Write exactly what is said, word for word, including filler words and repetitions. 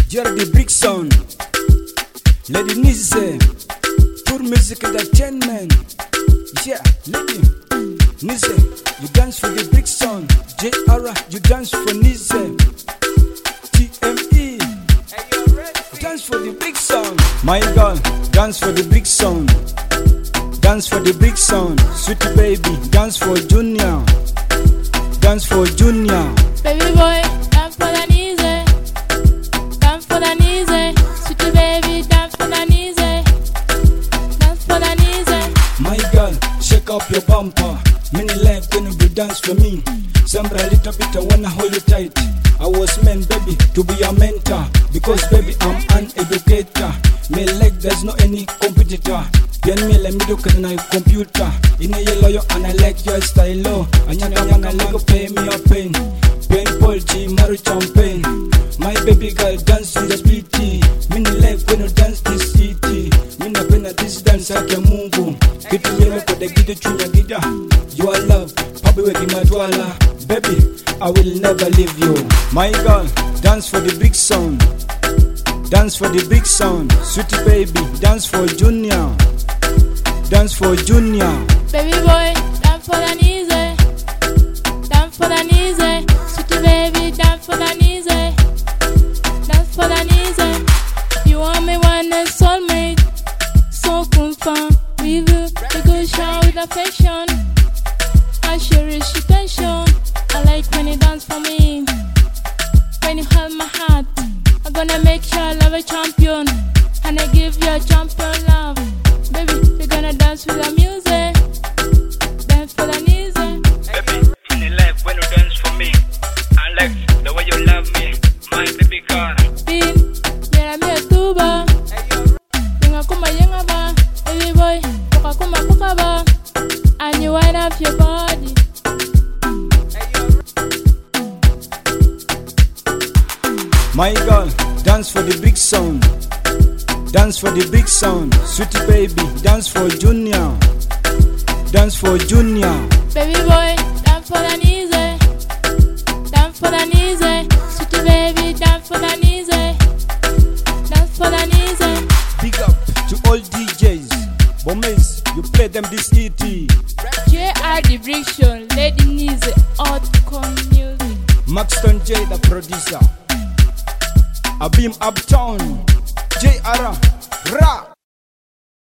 Jerry Brixon, Lady Nise, Tour Music Entertainment. Yeah, Lady Nise, you dance for the Brixon. J R, you dance for Nise. T M E, dance for the Brixon. My girl, dance for the Brixon. Dance for the Brixon. Sweet baby, dance for Junior. Dance for Junior. Baby boy, dance for the Nise. Dance for the Nise. Sweet baby, dance for the Nise. Dance for the Nise. My girl, shake up your bumper. Many life when you dance for me. Somebody a little bit, I wanna hold you tight. I was meant, baby, to be a mentor. Because, baby, I'm an educator. Me like there's no any competitor. Then me let me look at my computer. In a yellow, yo, and I like your style. Oh, and you know, I like pay me a pain. Pain, Polchi, Maru Champagne. My baby girl dance in the city. Many life when you dance this city. Me na pena this dance like a mungu. Get me up with the gida chunya gida. You are love, papi weki matwala. Baby, I will never leave you. My girl, dance for the Brixon. Dance for the Brixon. Sweetie baby, dance for Junior. Dance for Junior. Baby boy, dance for the Nise. Dance for the Nise. Sweetie baby, dance for the Nise. Dance for the Nise. You want me one and soulmate. So confirm with you. The good show with affection. I cherish your passion. I like when you dance for me. When you hold my heart, I'm gonna make sure I love a champion. And I give you a champion love. Baby, we're gonna dance with the music. Dance for the Nise. Baby, in the life when you dance for me, I like the way you love me, my baby girl. Bin, yera mi etuba. Yenga kuma yenga ba. Baby boy, poka kuma poka ba. And you wind up your body. My girl, dance for the Brixon. Dance for the Brixon. Sweetie baby, dance for Junior. Dance for Junior. Baby boy, dance for the Nise. Dance for the Nise. Sweetie baby, dance for the Nise. Dance for the Nise. Big up to all D Js. Bombes, you play them this E T. J R the Brixon, Lady Nise, Outcome Music. Maxton J, the producer. Abim Uptown. J R. Ra.